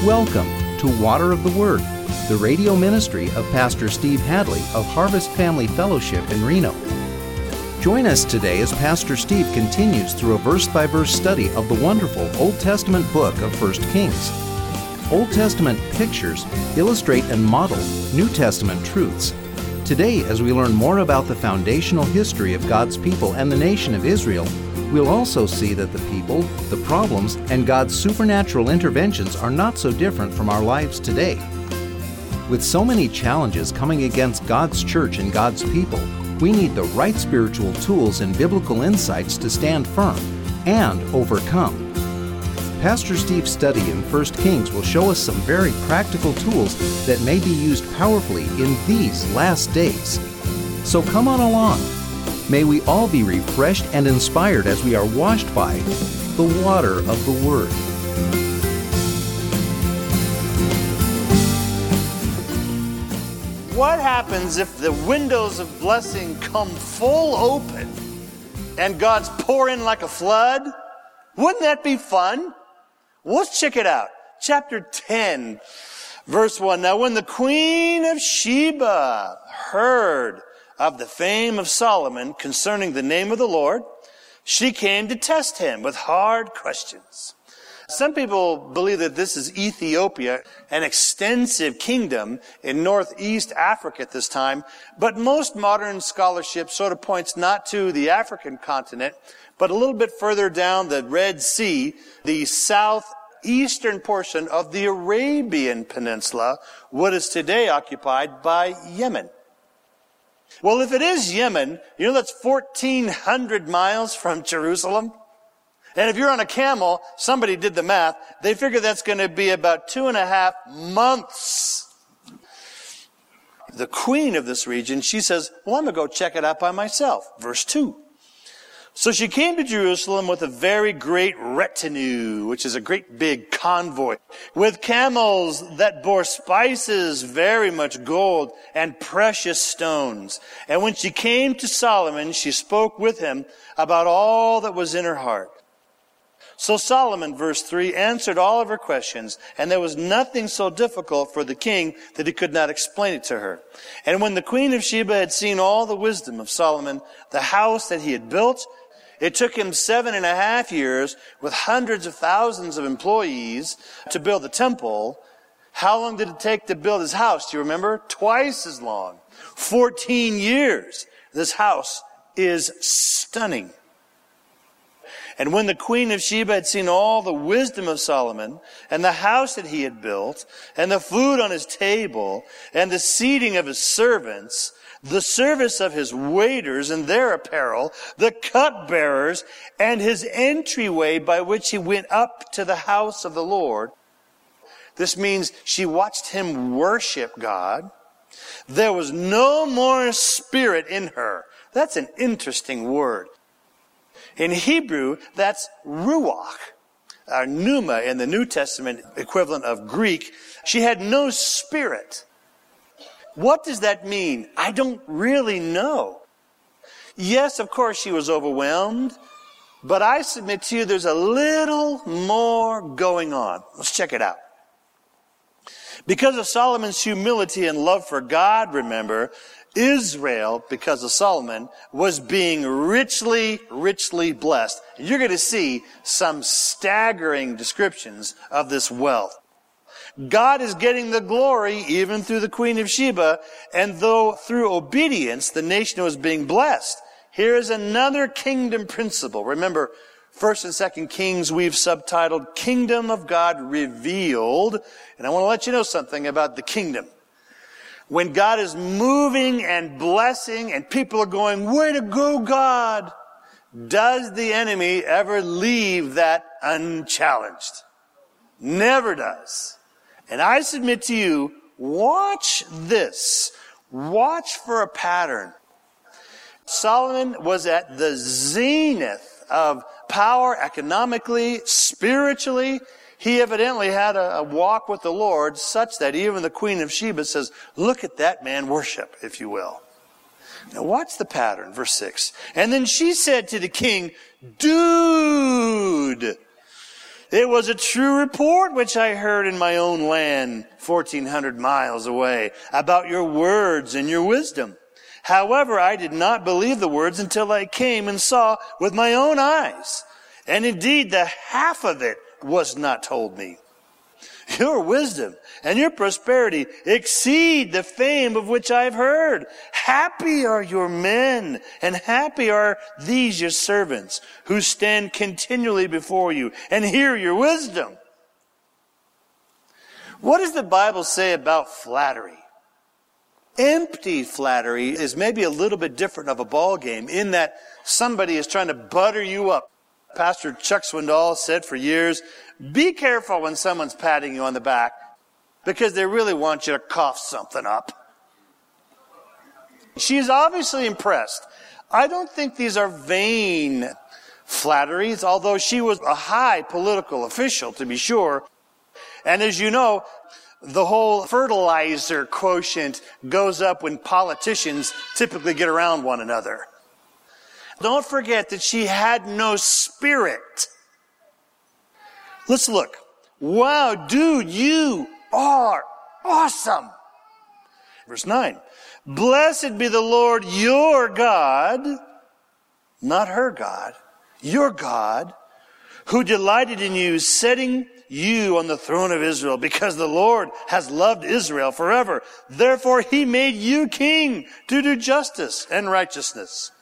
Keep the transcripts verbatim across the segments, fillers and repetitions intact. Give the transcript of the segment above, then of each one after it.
Welcome to Water of the Word, the radio ministry of Pastor Steve Hadley of Harvest Family Fellowship in Reno. Join us today as Pastor Steve continues through a verse-by-verse study of the wonderful Old Testament book of First Kings. Old Testament pictures illustrate and model New Testament truths. Today, as we learn more about the foundational history of God's people and the nation of Israel, we'll also see that the people, the problems, and God's supernatural interventions are not so different from our lives today. With so many challenges coming against God's church and God's people, we need the right spiritual tools and biblical insights to stand firm and overcome. Pastor Steve's study in First Kings will show us some very practical tools that may be used powerfully in these last days. So come on along. May we all be refreshed and inspired as we are washed by the water of the Word. What happens if the windows of blessing come full open and God's pour in like a flood? Wouldn't that be fun? Well, let's check it out. Chapter ten, verse one. Now when the queen of Sheba heard of the fame of Solomon concerning the name of the Lord, she came to test him with hard questions. Some people believe that this is Ethiopia, an extensive kingdom in northeast Africa at this time, but most modern scholarship sort of points not to the African continent, but a little bit further down the Red Sea, the southeastern portion of the Arabian Peninsula, what is today occupied by Yemen. Well, if it is Yemen, you know that's fourteen hundred miles from Jerusalem? And if you're on a camel, somebody did the math, they figure that's going to be about two and a half months. The queen of this region, she says, well, I'm going to go check it out by myself. Verse two. So she came to Jerusalem with a very great retinue, which is a great big convoy, with camels that bore spices, very much gold, and precious stones. And when she came to Solomon, she spoke with him about all that was in her heart. So Solomon, verse three, answered all of her questions, and there was nothing so difficult for the king that he could not explain it to her. And when the queen of Sheba had seen all the wisdom of Solomon, the house that he had built, it took him seven and a half years with hundreds of thousands of employees to build the temple. How long did it take to build his house? Do you remember? Twice as long. Fourteen years. This house is stunning. And when the queen of Sheba had seen all the wisdom of Solomon, and the house that he had built, and the food on his table, and the seating of his servants, the service of his waiters and their apparel, the cupbearers, and his entryway by which he went up to the house of the Lord. This means she watched him worship God. There was no more spirit in her. That's an interesting word. In Hebrew, that's ruach, or pneuma in the New Testament equivalent of Greek. She had no spirit. What does that mean? I don't really know. Yes, of course she was overwhelmed, but I submit to you there's a little more going on. Let's check it out. Because of Solomon's humility and love for God, remember, Israel, because of Solomon, was being richly, richly blessed. And you're going to see some staggering descriptions of this wealth. God is getting the glory even through the Queen of Sheba, and though through obedience the nation was being blessed. Here is another kingdom principle. Remember, First and Second Kings we've subtitled Kingdom of God Revealed, and I want to let you know something about the kingdom. When God is moving and blessing and people are going, way to go, God, does the enemy ever leave that unchallenged? Never does. And I submit to you, watch this. Watch for a pattern. Solomon was at the zenith of power economically, spiritually. He evidently had a, a walk with the Lord such that even the Queen of Sheba says, look at that man worship, if you will. Now watch the pattern, verse six. And then she said to the king, dude, It was a true report which I heard in my own land, fourteen hundred miles away, about your words and your wisdom. However, I did not believe the words until I came and saw with my own eyes. And indeed, the half of it was not told me. Your wisdom and your prosperity exceed the fame of which I have heard. Happy are your men, and happy are these your servants, who stand continually before you and hear your wisdom. What does the Bible say about flattery? Empty flattery is maybe a little bit different of a ball game in that somebody is trying to butter you up. Pastor Chuck Swindoll said for years, be careful when someone's patting you on the back because they really want you to cough something up. She's obviously impressed. I don't think these are vain flatteries, although she was a high political official, to be sure. And as you know, the whole fertilizer quotient goes up when politicians typically get around one another. Don't forget that she had no spirit. Let's look. Wow, dude, you are awesome. Verse nine. Blessed be the Lord your God, not her God, your God, who delighted in you, setting you on the throne of Israel, because the Lord has loved Israel forever. Therefore he made you king to do justice and righteousness.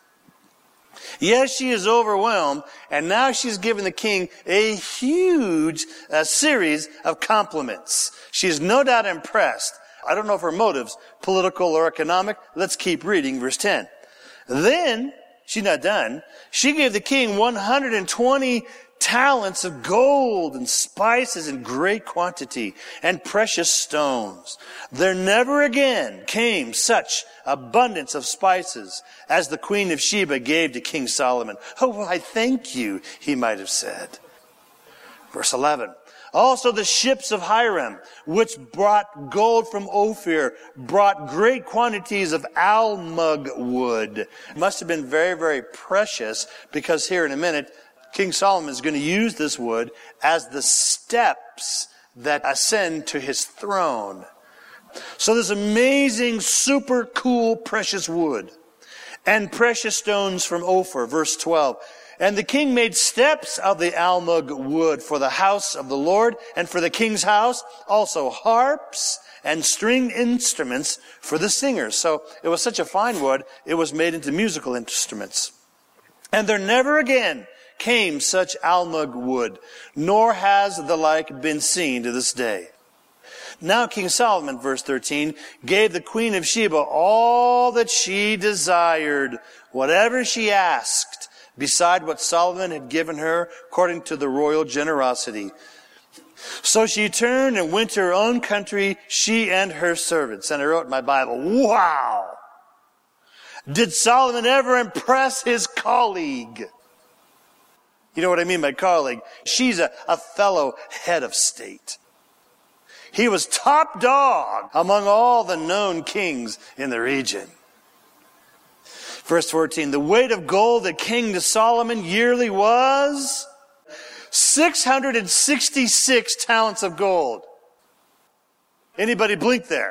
Yes, she is overwhelmed, and now she's given the king a huge uh, series of compliments. She is no doubt impressed. I don't know if her motives, political or economic. Let's keep reading verse ten. Then, she's not done, she gave the king one hundred twenty talents of gold and spices in great quantity and precious stones. There never again came such abundance of spices as the Queen of Sheba gave to King Solomon. Oh, why, thank you, he might have said. Verse eleven. Also the ships of Hiram, which brought gold from Ophir, brought great quantities of almug wood. It must have been very, very precious, because here in a minute, King Solomon is going to use this wood as the steps that ascend to his throne. So this amazing, super cool, precious wood and precious stones from Ophir, verse twelve. And the king made steps of the almug wood for the house of the Lord and for the king's house, also harps and stringed instruments for the singers. So it was such a fine wood, it was made into musical instruments. And there never again came such almug wood, nor has the like been seen to this day. Now King Solomon, verse thirteen, gave the Queen of Sheba all that she desired, whatever she asked, beside what Solomon had given her, according to the royal generosity. So she turned and went to her own country, she and her servants. And I wrote in my Bible, wow! Did Solomon ever impress his colleague? You know what I mean by colleague? She's a, a fellow head of state. He was top dog among all the known kings in the region. Verse fourteen, the weight of gold that came to Solomon yearly was six hundred sixty-six talents of gold. Anybody blink there?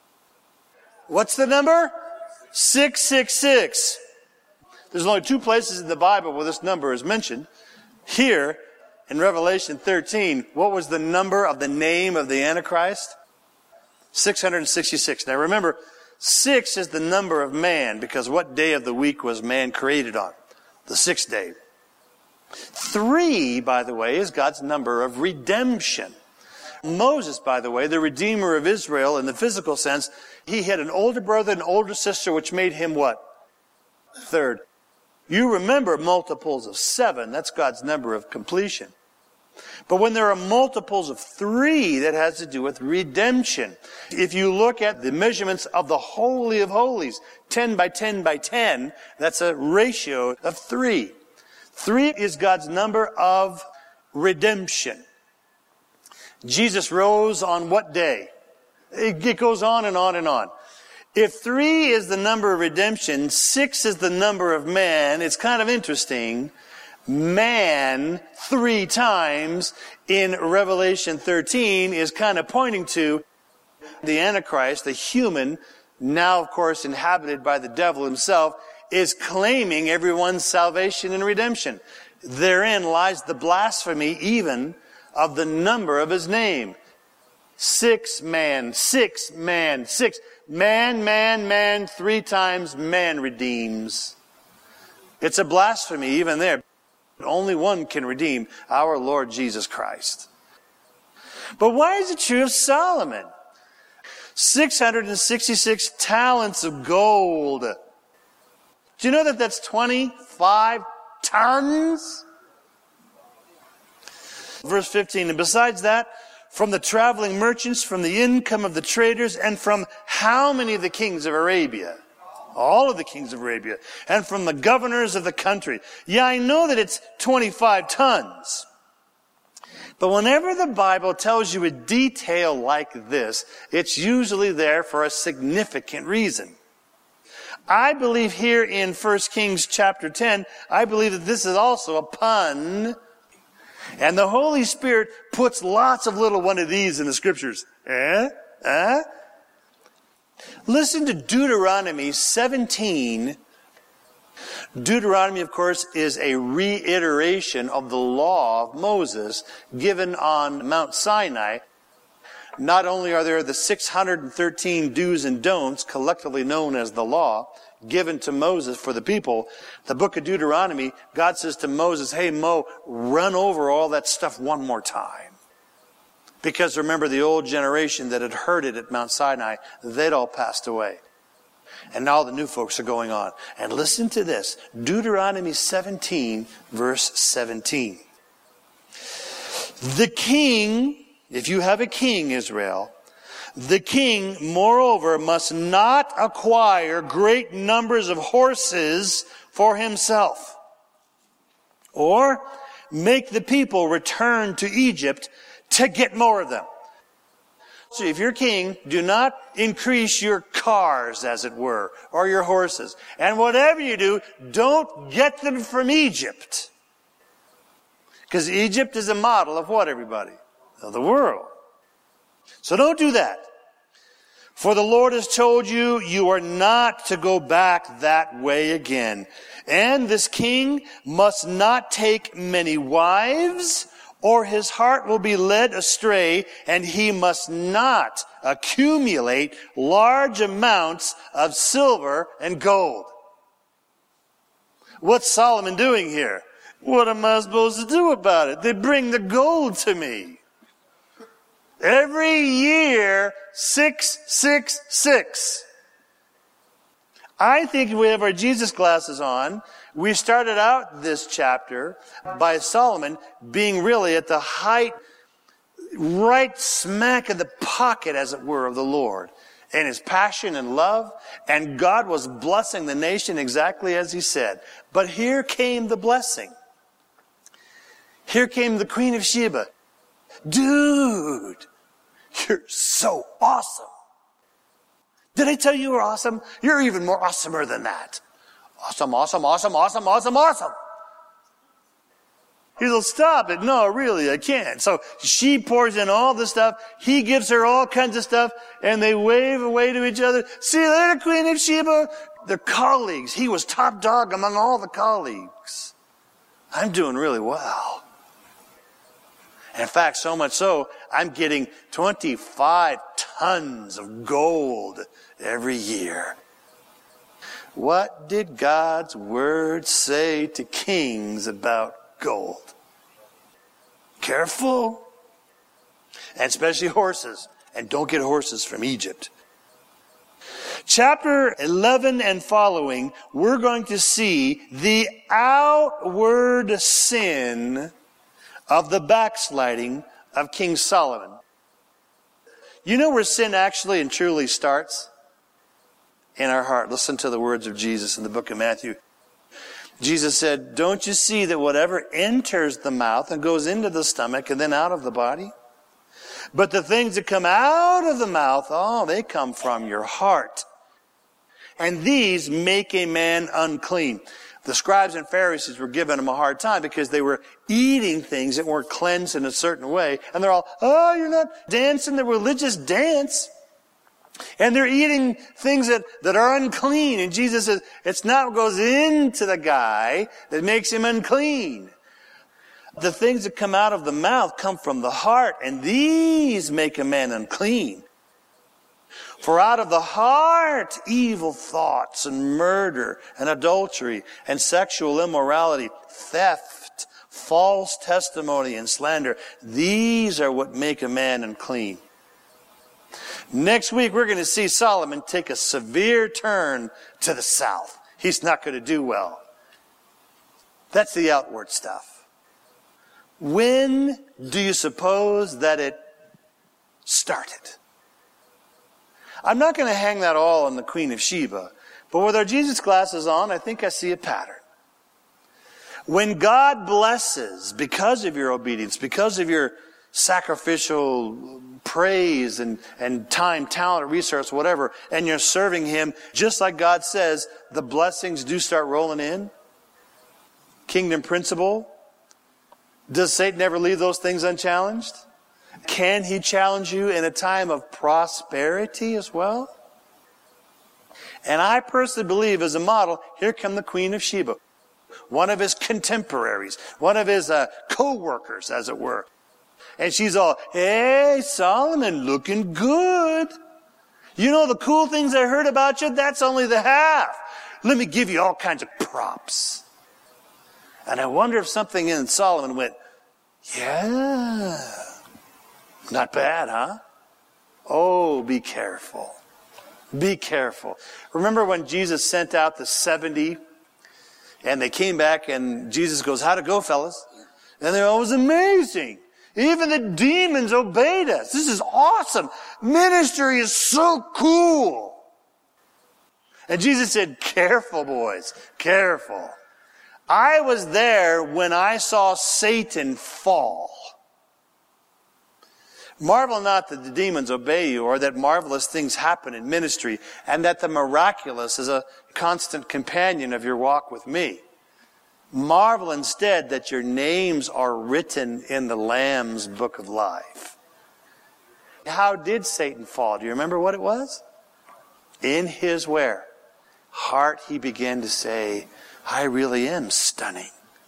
What's the number? six six six. There's only two places in the Bible where this number is mentioned. Here, in Revelation thirteen, what was the number of the name of the Antichrist? six hundred sixty-six. Now remember, six is the number of man, because what day of the week was man created on? The sixth day. Three, by the way, is God's number of redemption. Moses, by the way, the Redeemer of Israel in the physical sense, he had an older brother and an older sister, which made him what? Third. You remember multiples of seven. That's God's number of completion. But when there are multiples of three, that has to do with redemption. If you look at the measurements of the Holy of Holies, ten by ten by ten, that's a ratio of three. Three is God's number of redemption. Jesus rose on what day? It goes on and on and on. If three is the number of redemption, six is the number of man, it's kind of interesting Man three times in Revelation thirteen is kind of pointing to the Antichrist, the human, now of course inhabited by the devil himself, is claiming everyone's salvation and redemption. Therein lies the blasphemy even of the number of his name. Six man, six man, six. Man, man, man, three times man redeems. It's a blasphemy even there. Only one can redeem, our Lord Jesus Christ. But why is it true of Solomon? six hundred sixty-six talents of gold. Do you know that that's twenty-five tons? Verse fifteen, and besides that, from the traveling merchants, from the income of the traders, and from how many of the kings of Arabia? All of the kings of Arabia. And from the governors of the country. Yeah, I know that it's twenty-five tons. But whenever the Bible tells you a detail like this, it's usually there for a significant reason. I believe here in First Kings chapter ten, I believe that this is also a pun. And the Holy Spirit puts lots of little one of these in the scriptures. Eh? Eh? Listen to Deuteronomy seventeen. Deuteronomy, of course, is a reiteration of the law of Moses given on Mount Sinai. Not only are there the six hundred thirteen do's and don'ts, collectively known as the law, given to Moses for the people, the book of Deuteronomy, God says to Moses, hey, Mo, run over all that stuff one more time. Because remember, the old generation that had heard it at Mount Sinai, they'd all passed away. And now the new folks are going on. And listen to this. Deuteronomy seventeen, verse seventeen. The king, if you have a king, Israel, the king, moreover, must not acquire great numbers of horses for himself, or make the people return to Egypt to get more of them. So if you're king, do not increase your cars, as it were, or your horses. And whatever you do, don't get them from Egypt. Because Egypt is a model of what, everybody? Of the world. So don't do that. For the Lord has told you, you are not to go back that way again. And this king must not take many wives, or his heart will be led astray, and he must not accumulate large amounts of silver and gold. What's Solomon doing here? What am I supposed to do about it? They bring the gold to me. Every year, six, six, six. I think if we have our Jesus glasses on, we started out this chapter by Solomon being really at the height, right smack in the pocket, as it were, of the Lord, and his passion and love, and God was blessing the nation exactly as he said. But here came the blessing. Here came the Queen of Sheba. Dude, you're so awesome. Did I tell you you were awesome? You're even more awesomer than that. Awesome, awesome, awesome, awesome, awesome, awesome. He'll stop it. No, really, I can't. So she pours in all this stuff. He gives her all kinds of stuff, and they wave away to each other. See you later, Queen of Sheba. They're colleagues. He was top dog among all the colleagues. I'm doing really well. In fact, so much so, I'm getting twenty-five tons of gold every year. What did God's word say to kings about gold? Careful. And especially horses. And don't get horses from Egypt. Chapter eleven and following, we're going to see the outward sin of the backsliding of King Solomon. You know where sin actually and truly starts? In our heart. Listen to the words of Jesus in the book of Matthew. Jesus said, don't you see that whatever enters the mouth and goes into the stomach and then out of the body? But the things that come out of the mouth, oh, they come from your heart. And these make a man unclean. The scribes and Pharisees were giving them a hard time because they were eating things that weren't cleansed in a certain way. And they're all, oh, you're not dancing the religious dance. And they're eating things that, that are unclean. And Jesus says, it's not what goes into the guy that makes him unclean. The things that come out of the mouth come from the heart, and these make a man unclean. For out of the heart, evil thoughts and murder and adultery and sexual immorality, theft, false testimony and slander, these are what make a man unclean. Next week, we're going to see Solomon take a severe turn to the south. He's not going to do well. That's the outward stuff. When do you suppose that it started? I'm not going to hang that all on the Queen of Sheba, but with our Jesus glasses on, I think I see a pattern. When God blesses because of your obedience, because of your sacrificial praise and, and time, talent, resource, whatever, and you're serving Him, just like God says, the blessings do start rolling in. Kingdom principle. Does Satan ever leave those things unchallenged? Can he challenge you in a time of prosperity as well? And I personally believe, as a model, here come the Queen of Sheba. One of his contemporaries. One of his uh, co-workers, as it were. And she's all, hey, Solomon, looking good. You know the cool things I heard about you? That's only the half. Let me give you all kinds of props. And I wonder if something in Solomon went, yeah, not bad, huh? Oh, be careful. Be careful. Remember when Jesus sent out the seventy and they came back and Jesus goes, how'd it go, fellas? And they're always amazing. Even the demons obeyed us. This is awesome. Ministry is so cool. And Jesus said, careful, boys, careful. I was there when I saw Satan fall. Marvel not that the demons obey you, or that marvelous things happen in ministry, and that the miraculous is a constant companion of your walk with me. Marvel instead that your names are written in the Lamb's book of life. How did Satan fall? Do you remember what it was? In his where? Heart he began to say, I really am stunning.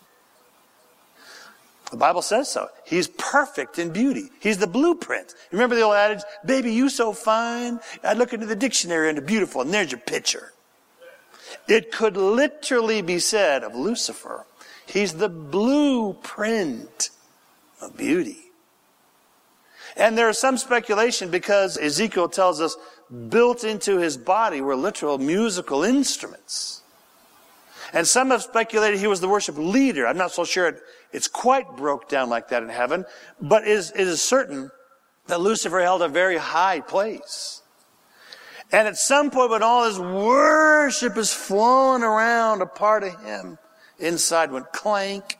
The Bible says so. He's perfect in beauty. He's the blueprint. You remember the old adage, baby, you so fine. I'd look into the dictionary and beautiful, and there's your picture. It could literally be said of Lucifer, he's the blueprint of beauty. And there is some speculation because Ezekiel tells us built into his body were literal musical instruments. And some have speculated he was the worship leader. I'm not so sure it, it's quite broke down like that in heaven, but it is, it is certain that Lucifer held a very high place. And at some point when all his worship is flowing around, a part of him inside went clank.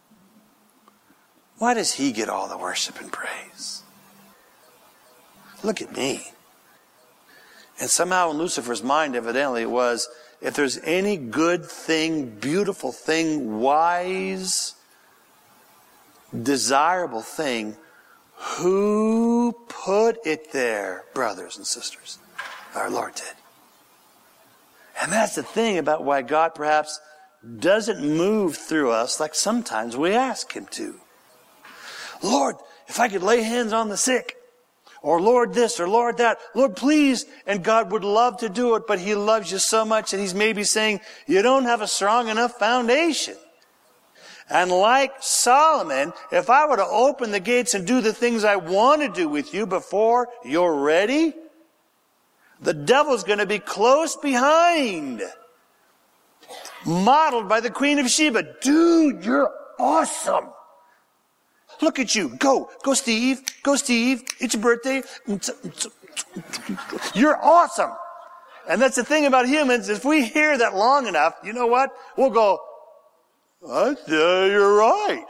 Why does he get all the worship and praise? Look at me. And somehow in Lucifer's mind, evidently, it was, if there's any good thing, beautiful thing, wise, desirable thing, who put it there, brothers and sisters? Our Lord did. And that's the thing about why God perhaps doesn't move through us like sometimes we ask Him to. Lord, if I could lay hands on the sick, or Lord this, or Lord that, Lord please, and God would love to do it, but He loves you so much that He's maybe saying, you don't have a strong enough foundation. And like Solomon, if I were to open the gates and do the things I want to do with you before you're ready, the devil's going to be close behind. Modeled by the Queen of Sheba. Dude, you're awesome. Look at you. Go. Go, Steve. Go, Steve. It's your birthday. You're awesome. And that's the thing about humans. If we hear that long enough, you know what? We'll go, I say you're right.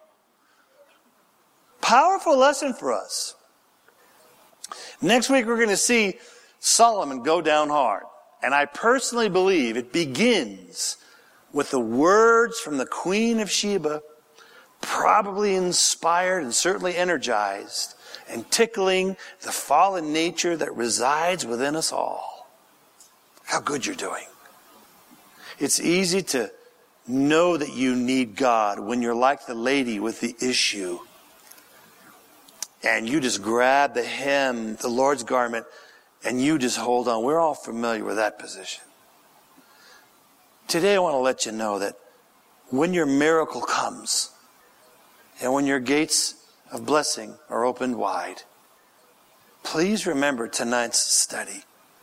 Powerful lesson for us. Next week we're going to see Solomon go down hard. And I personally believe it begins with the words from the Queen of Sheba, probably inspired and certainly energized, and tickling the fallen nature that resides within us all. How good you're doing. It's easy to know that you need God when you're like the lady with the issue. And you just grab the hem, the Lord's garment, and you just hold on. We're all familiar with that position. Today I want to let you know that when your miracle comes, and when your gates of blessing are opened wide, please remember tonight's study.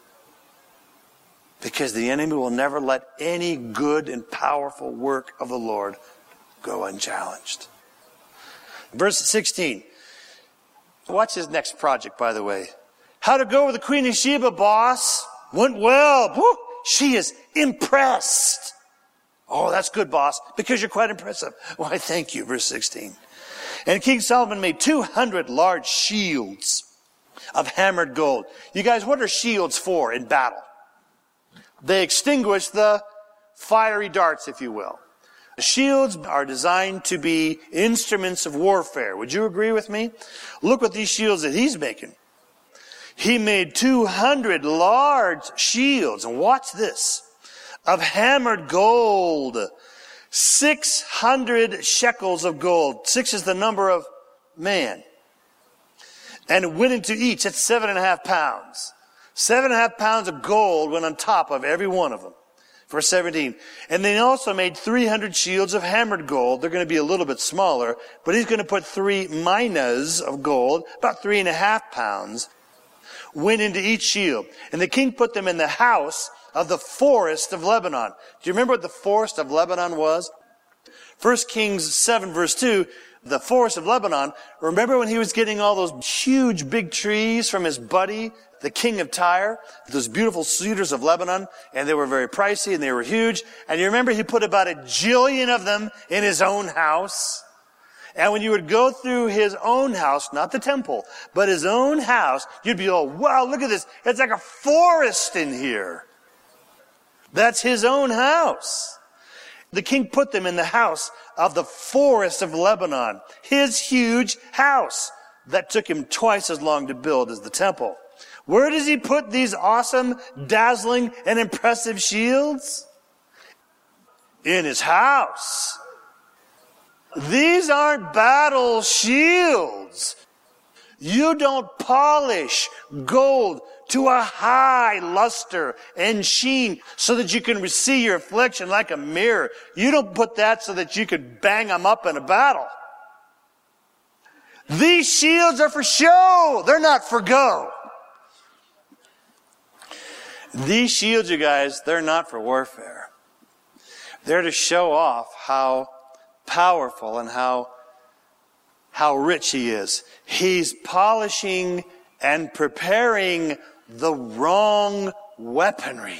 Because the enemy will never let any good and powerful work of the Lord go unchallenged. Verse sixteen. Watch his next project, by the way. How to go with the Queen of Sheba, boss? Went well. Woo! She is impressed. Oh, that's good, boss, because you're quite impressive. Why, thank you. Verse sixteen. And King Solomon made two hundred large shields of hammered gold. You guys, what are shields for in battle? They extinguish the fiery darts, if you will. Shields are designed to be instruments of warfare. Would you agree with me? Look at these shields that he's making. He made two hundred large shields, and watch this, of hammered gold. six hundred shekels of gold. Six is the number of man. And went into each. That's seven and a half pounds. Seven and a half pounds of gold went on top of every one of them. Verse seventeen. And they also made three hundred shields of hammered gold. They're going to be a little bit smaller, but he's going to put three minas of gold, about three and a half pounds, went into each shield. And the king put them in the house of the forest of Lebanon. Do you remember what the forest of Lebanon was? First Kings seven verse two, the forest of Lebanon. Remember when he was getting all those huge big trees from his buddy, the king of Tyre, those beautiful cedars of Lebanon, and they were very pricey and they were huge. And you remember he put about a jillion of them in his own house. And when you would go through his own house, not the temple, but his own house, you'd be all, wow, look at this. It's like a forest in here. That's his own house. The king put them in the house of the forest of Lebanon, his huge house that took him twice as long to build as the temple. Where does he put these awesome, dazzling, and impressive shields? In his house. These aren't battle shields. You don't polish gold to a high luster and sheen so that you can see your reflection like a mirror. You don't put that so that you could bang them up in a battle. These shields are for show. They're not for go. These shields, you guys, they're not for warfare. They're to show off how powerful and how, how rich he is. He's polishing and preparing the wrong weaponry.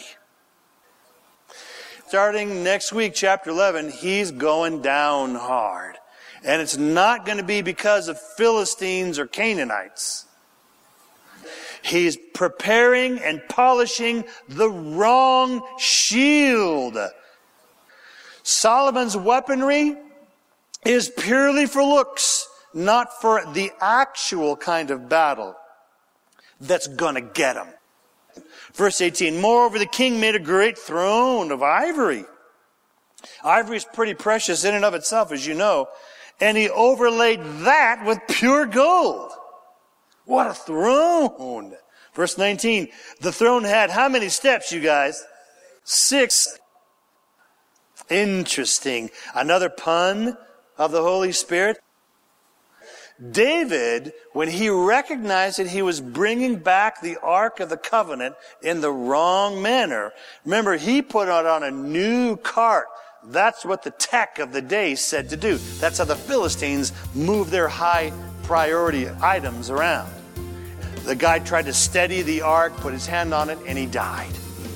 Starting next week, chapter eleven, he's going down hard. And it's not going to be because of Philistines or Canaanites. He's preparing and polishing the wrong shield. Solomon's weaponry is purely for looks, not for the actual kind of battle that's going to get him. Verse eighteen, moreover, the king made a great throne of ivory. Ivory is pretty precious in and of itself, as you know. And he overlaid that with pure gold. What a throne! Verse nineteen, the throne had how many steps, you guys? Six. Interesting. Another pun of the Holy Spirit. David, when he recognized that he was bringing back the Ark of the Covenant in the wrong manner, remember, he put it on a new cart. That's what the tech of the day said to do. That's how the Philistines moved their high priority items around. The guy tried to steady the ark, put his hand on it, and he died.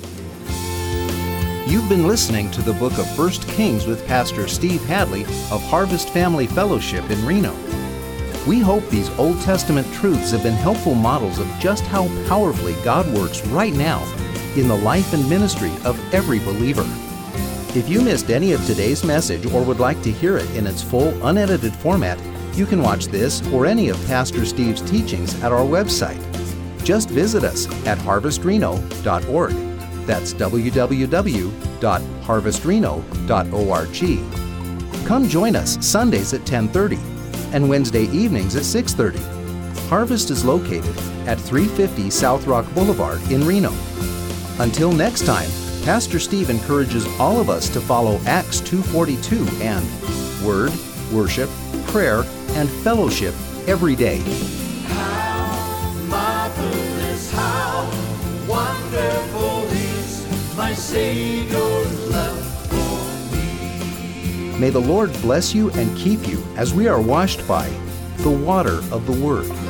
You've been listening to the book of First Kings with Pastor Steve Hadley of Harvest Family Fellowship in Reno. We hope these Old Testament truths have been helpful models of just how powerfully God works right now in the life and ministry of every believer. If you missed any of today's message or would like to hear it in its full, unedited format, you can watch this or any of Pastor Steve's teachings at our website. Just visit us at harvest reno dot org. That's w w w dot harvest reno dot org. Come join us Sundays at ten thirty and Wednesday evenings at six thirty. Harvest is located at three fifty South Rock Boulevard in Reno. Until next time, Pastor Steve encourages all of us to follow Acts two forty-two and Word, Worship, Prayer, and Fellowship every day. How marvelous, how wonderful is my Savior's love for me. May the Lord bless you and keep you as we are washed by the water of the Word.